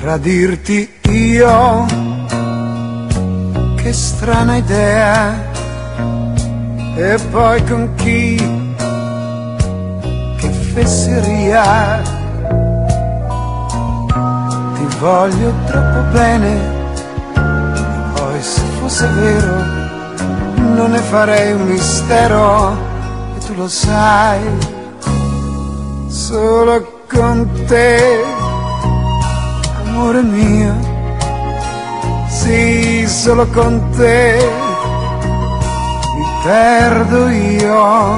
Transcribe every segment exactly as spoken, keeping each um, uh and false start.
Tradirti io, che strana idea, e poi con chi, che fesseria. Ti voglio troppo bene, e poi se fosse vero non ne farei un mistero, e tu lo sai, solo con te, amore mio, sì, solo con te mi perdo io.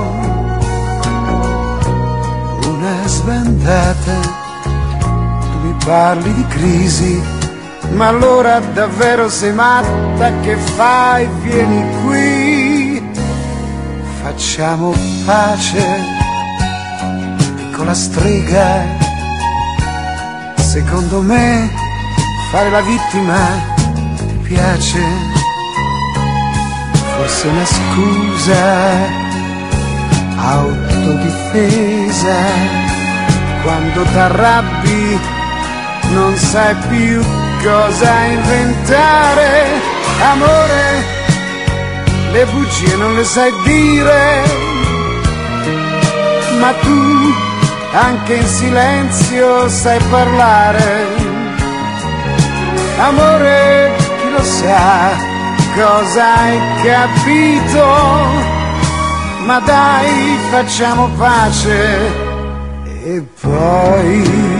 Una sbandata, tu mi parli di crisi, ma allora davvero sei matta? Che fai? Vieni qui, facciamo pace, piccola strega. Secondo me fare la vittima ti piace, forse è una scusa, autodifesa. Quando t'arrabbi non sai più cosa inventare. Amore, le bugie non le sai dire, ma tu anche in silenzio sai parlare. Amore, chi lo sa cosa hai capito, ma dai, facciamo pace e poi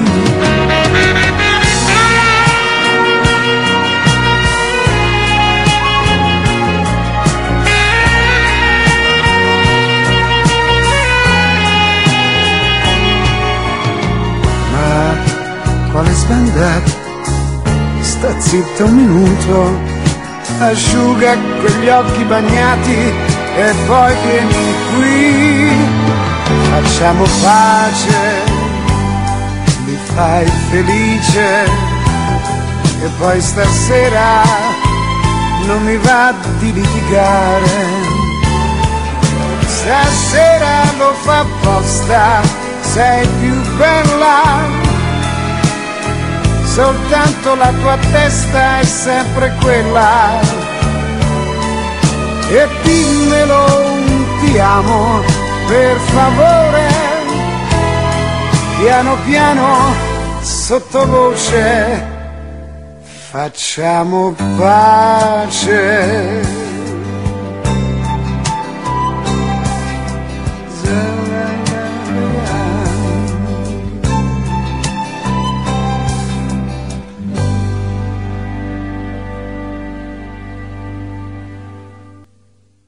quale sbandata, sta zitta un minuto, asciuga quegli occhi bagnati e poi vieni qui, facciamo pace, mi fai felice, e poi stasera non mi va di litigare, stasera lo fa apposta, sei più bella. Soltanto la tua testa è sempre quella, e dimmelo un ti amo, per favore, piano piano, sottovoce, facciamo pace.